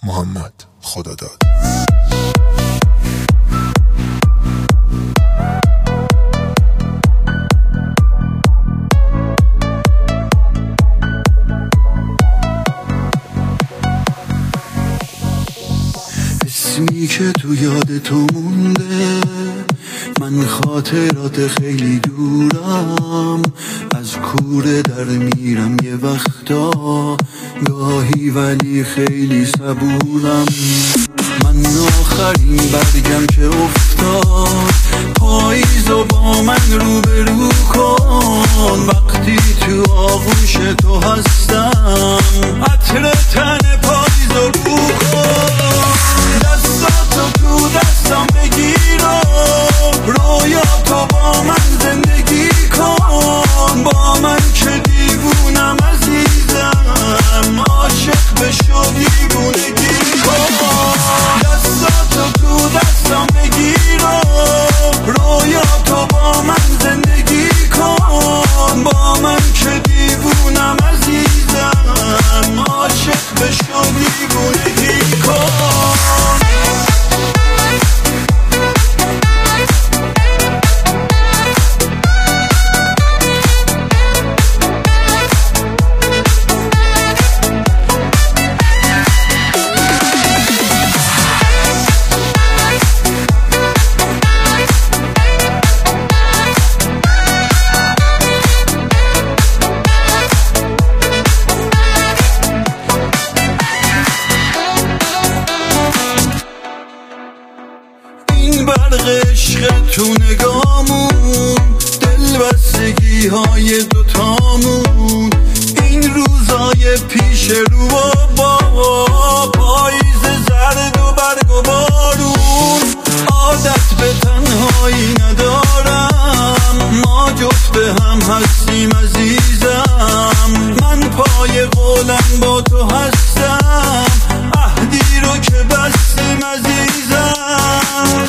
محمد خداداد. اسمی که تو یاد تو مونده، من خاطرات خیلی دورم، از کوره در میرم یه وقتا گاهی، ولی خیلی صبورم. من آخرین برگم که افتاد، پاییزو با من روبرو کن. وقتی تو آغوش تو هستم، عطر تن پاییزو بو کن. دستاتو تو دستم بگیر و رویاتو با من زندگی کن. با من که دیوونم عزیزم، عاشق بشو دیوونگی کن. دستاتو تو دستم بگیر و رویاتو با من زندگی کن. با من که دیوونم عزیزم، عاشق بشو دیوونگی کن. برق عشق تو نگامون، دل بستگی های دوتامون، این روزای پیش رو با پاییز زرد و برگ و بارون. عادت به تنهایی ندارم، ما جفت به هم هستیم عزیزم. من پای قولم با تو هستم، عهدی رو که بستیم عزیزم.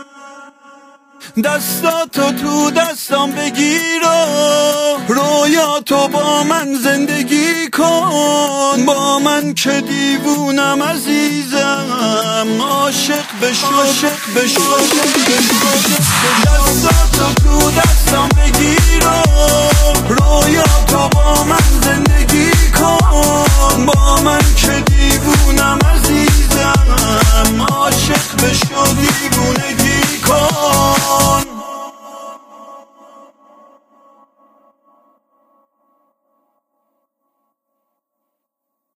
دستاتو تو دستم بگیر و رویاتو با من زندگی کن. با من که دیوونم عزیزم، عاشق بشو عاشق بشو. دستاتو تو دستم بگیر و رویاتو با من زندگی کن. با من